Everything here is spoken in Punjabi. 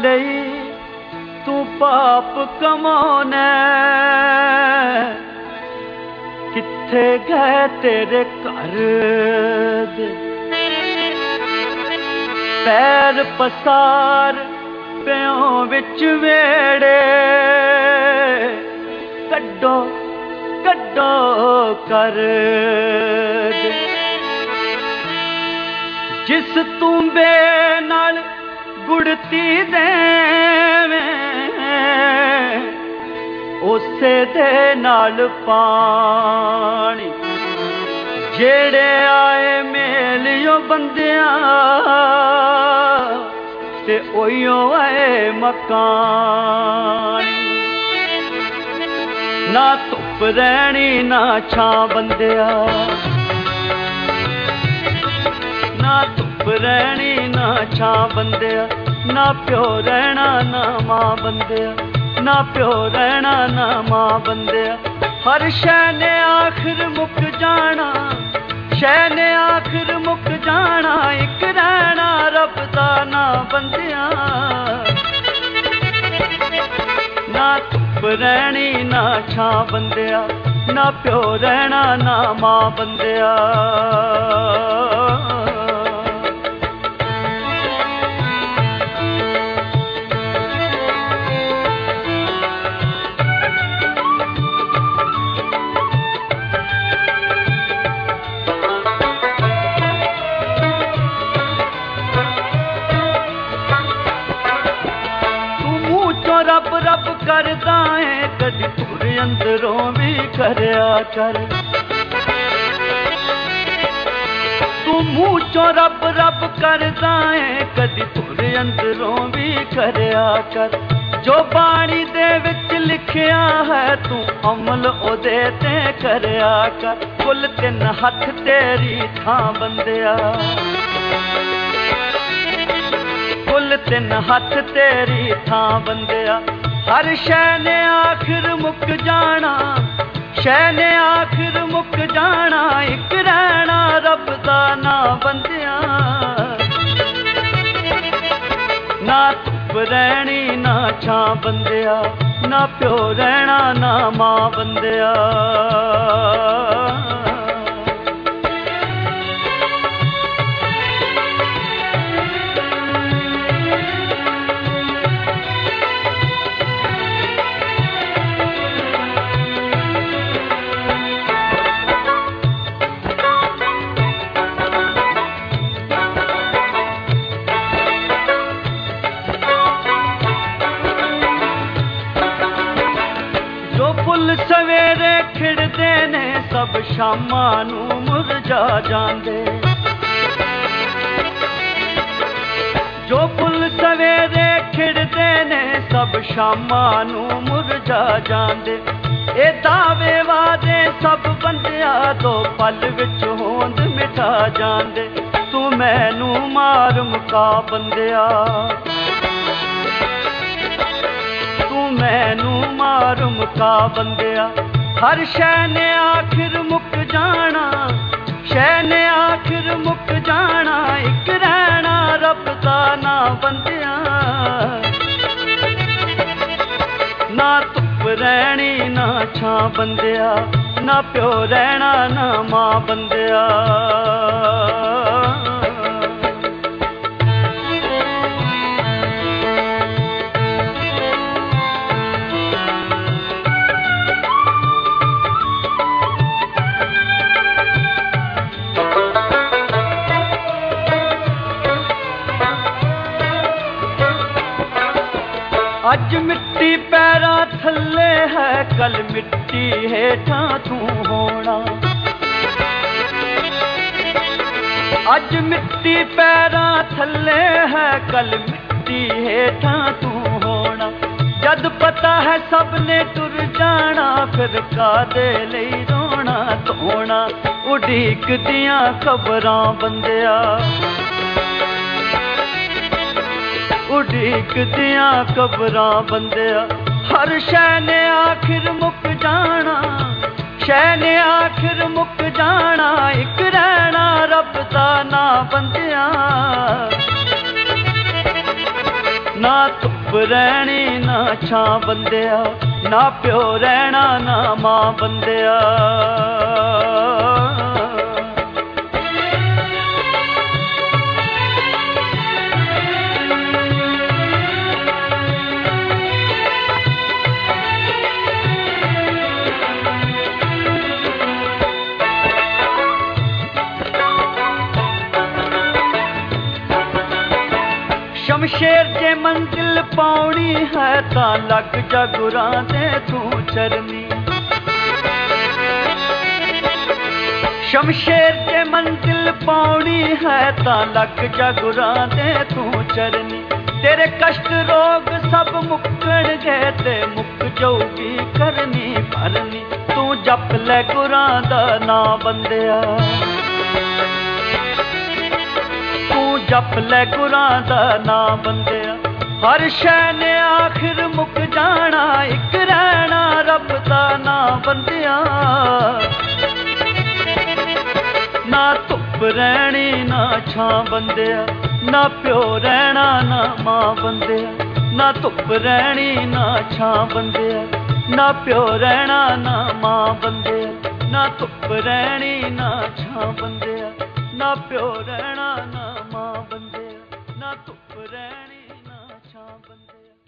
ਲਈ ਤੂੰ ਪਾਪ ਕਮਾਉਣਾ, ਕਿੱਥੇ ਗਏ ਤੇਰੇ ਘਰ ਦੇ ਪੈਰ ਪਸਾਰ ਪਿਓ ਵਿੱਚ ਵੇੜੇ, ਕੱਢੋ ਕੱਢੋ ਕਰ ਦੇ। ਜਿਸ ਤੂੰਬੇ ਨਾਲ ਗੁੜਤੀ ਦੇਵੇਂ, ਉਸੇ ਦੇ ਨਾਲ ਪਾਣੀ, ਜਿਹੜੇ ਆਏ ਮੇਲਿਓ ਬੰਦਿਆਂ ਤੇ ਉਹੀਓ ਆਏ ਮਕਾਨ। ਨਾ ਧੁੱਪ ਰਹਿਣੀ ਨਾ ਛਾਂ ਬੰਦਿਆ, ਨਾ ਧੁੱਪ ਰਹਿਣੀ ਨਾ ਛਾਂ ਬੰਦਿਆ, ਨਾ ਪਿਓ ਰਹਿਣਾ ਨਾ ਮਾਂ ਬੰਦਿਆ, ਨਾ ਪਿਓ ਰਹਿਣਾ ਨਾ ਮਾਂ ਬੰਦਿਆ। ਹਰ ਸ਼ੈ ਨੇ ਆਖਿਰ ਮੁੱਕ ਜਾਣਾ, ਸ਼ੈ ਨੇ ਆਖਿਰ ਮੁੱਕ ਜਾਣਾ, ਇੱਕ ਰਹਿਣਾ ਰੱਬ ਦਾ ਨਾ ਬੰਦਿਆ। ਨਾ ਧੁੱਪ ਰਹਿਣੀ ਨਾ ਛਾਂ ਬੰਦਿਆ, ਨਾ ਪਿਓ ਰਹਿਣਾ ਨਾ ਮਾਂ ਬੰਦਿਆ। ਰੱਬ ਰੱਬ ਕਰਦਾ ਏ, ਕਦੀ ਧੁਰ ਅੰਦਰੋਂ ਵੀ ਕਰਿਆ ਕਰ। ਤੂੰ ਮੂੰਹ ਚੋਂ ਰੱਬ ਰੱਬ ਕਰਦਾ ਏ, ਕਦੀ ਧੁਰ ਅੰਦਰੋਂ ਵੀ ਕਰਿਆ ਕਰ। ਜੋ ਬਾਣੀ ਦੇ ਵਿੱਚ ਲਿਖਿਆ ਹੈ ਤੂੰ ਅਮਲ ਉਹਦੇ ਤੇ ਕਰਿਆ ਕਰ। ਕੁੱਲ 3 ਹੱਥ ਤੇਰੀ ਥਾਂ ਬੰਦਿਆ, ਕੁੱਲ 3 ਹੱਥ ਤੇਰੀ ਥਾਂ ਬੰਦਿਆ। ਹਰ ਸ਼ੈ ਨੇ ਆਖਿਰ ਮੁੱਕ ਜਾਣਾ, ਸ਼ੈ ਨੇ ਆਖਿਰ ਮੁੱਕ ਜਾਣਾ, ਇੱਕ ਰਹਿਣਾ ਰੱਬ ਦਾ ਨਾ ਬੰਦਿਆ। ਨਾ ਧੁੱਪ ਰਹਿਣੀ ਨਾ ਛਾਂ ਬੰਦਿਆ, ਨਾ ਪਿਓ ਰਹਿਣਾ ਨਾ ਮਾਂ ਬੰਦਿਆ। ਫੁੱਲ ਸਵੇਰੇ ਖਿੜਦੇ ਨੇ, ਸਭ ਸ਼ਾਮਾਂ ਨੂੰ ਮੁਰਝਾ ਜਾਂਦੇ। ਜੋ ਫੁੱਲ ਸਵੇਰੇ ਖਿੜਦੇ ਨੇ, ਸਭ ਸ਼ਾਮਾਂ ਨੂੰ ਮੁਰਝਾ ਜਾਂਦੇ। ਇਹ ਦਾਵੇ ਵਾਦੇ ਸਭ ਬੰਦਿਆ, ਦੋ ਪਲ ਵਿੱਚ ਹੋਂਦ ਮਿਟਾ ਜਾਂਦੇ। ਤੂੰ ਮੈਨੂੰ ਮਾਰ ਮੁਕਾ ਬੰਦਿਆ, ਮੈਨੂੰ ਮਾਰ ਮੁਕਾ ਬੰਦਿਆ। ਹਰ ਸ਼ੈ ਨੇ ਆਖਿਰ ਮੁੱਕ ਜਾਣਾ, ਸ਼ੈ ਨੇ ਆਖਿਰ ਮੁੱਕ ਜਾਣਾ, ਇੱਕ ਰਹਿਣਾ ਰੱਬ ਦਾ ਨਾ ਬੰਦਿਆ। ਨਾ ਧੁੱਪ ਰਹਿਣੀ ਨਾ ਛਾਂ ਬੰਦਿਆ, ਨਾ ਪਿਓ ਰਹਿਣਾ ਨਾ ਮਾਂ ਬੰਦਿਆ। ਅੱਜ ਮਿੱਟੀ ਪੈਰਾਂ ਥੱਲੇ ਹੈ, ਕੱਲ ਮਿੱਟੀ ਹੇਠਾਂ ਤੂੰ ਹੋਣਾ। ਅੱਜ ਮਿੱਟੀ ਪੈਰਾਂ ਥੱਲੇ ਹੈ, ਕੱਲ ਮਿੱਟੀ ਹੇਠਾਂ ਤੂੰ ਹੋਣਾ। ਜਦ ਪਤਾ ਹੈ ਸਭ ਨੇ ਤੁਰ ਜਾਣਾ, ਫਿਰ ਕਾਹਦੇ ਲਈ ਰੋਣਾ ਧੋਣਾ। ਉਡੀਕਦੀਆਂ ਖਬਰਾਂ ਬੰਦਿਆ, ਉਡੀਕਦੀਆਂ ਖਬਰਾਂ ਬੰਦਿਆ। ਹਰ ਸ਼ੈ ਨੇ ਆਖਿਰ ਮੁੱਕ ਜਾਣਾ, ਸ਼ੈ ਨੇ ਆਖਿਰ ਮੁੱਕ ਜਾਣਾ, ਇੱਕ ਰਹਿਣਾ ਰੱਬ ਦਾ ਨਾ ਬੰਦਿਆ। ਨਾ ਧੁੱਪ ਰਹਿਣੀ ਨਾ ਛਾਂ ਬੰਦਿਆ, ਨਾ ਪਿਓ ਰਹਿਣਾ ਨਾ ਮਾਂ ਬੰਦਿਆ। ਸ਼ਮਸ਼ੇਰ ਜੇ ਮੰਜ਼ਿਲ ਪਾਉਣੀ ਹੈ ਤਾਂ ਲੱਗ ਜਾ ਗੁਰਾਂ ਦੇ ਤੂੰ ਚਰਨੀ। ਸ਼ਮਸ਼ੇਰ ਜੇ ਮੰਜ਼ਿਲ ਪਾਉਣੀ ਹੈ ਤਾਂ ਲੱਗ ਜਾ ਗੁਰਾਂ ਦੇ ਤੂੰ ਚਰਨੀ। ਤੇਰੇ ਕਸ਼ਟ ਰੋਗ ਸਭ ਮੁੱਕਣਗੇ ਤੇ ਮੁੱਕ ਜਾਊਗੀ ਕਰਨੀ ਭਰਨੀ। ਤੂੰ ਜਪ ਲੈ ਗੁਰਾਂ ਦਾ ਨਾਂ ਬੰਦਿਆ, ਤੂੰ ਜਪ ਲੈ ਗੁਰਾਂ ਦਾ ਨਾਂ ਬੰਦਿਆ। ਹਰ ਸ਼ੈ ਨੇ ਆਖਿਰ ਮੁੱਕ ਜਾਣਾ, ਇੱਕ ਰਹਿਣਾ ਰੱਬ ਦਾ ਨਾਂ ਬੰਦਿਆ। ਨਾ ਧੁੱਪ ਰਹਿਣੀ ਨਾ ਛਾਂ ਬੰਦਿਆ, ਨਾ ਪਿਓ ਰਹਿਣਾ ਨਾ ਮਾਂ ਬੰਦਿਆ। ਨਾ ਧੁੱਪ ਰਹਿਣੀ ਨਾ ਛਾਂ ਬੰਦਿਆ, ਨਾ ਪਿਓ ਰਹਿਣਾ ਨਾ ਮਾਂ ਬੰਦਿਆ। ਨਾ ਧੁੱਪ ਰਹਿਣੀ ਨਾ ਛਾਂ ਬੰਦਿਆ, ਨਾ ਪਿਓ ਰਹਿਣਾ ਨਾ ਮਾਂ ਬੰਦਿਆ। ਨਾ ਧੁੱਪ ਰਹਿਣੀ ਨਾ ਛਾਂ ਬੰਦਿਆ।